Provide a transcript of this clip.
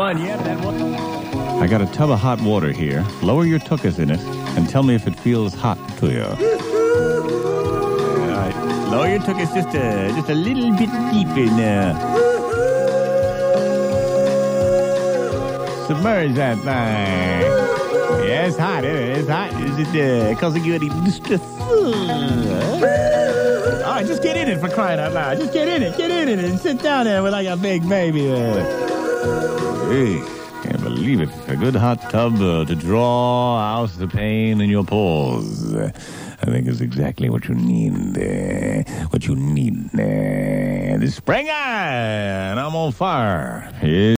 I got a tub of hot water here. Lower your tuchus in it and tell me if it feels hot to you. All right. Lower your tuchus just a little bit deep in there. Submerge that thing. Yeah, it's hot, isn't it? It's hot. Is it causing you any distress? All right, just get in it for crying out loud. Just get in it and sit down there like a big baby there. Hey, can't believe it. A good hot tub to draw out the pain in your pores. I think it's exactly what you need. This spring, and I'm on fire.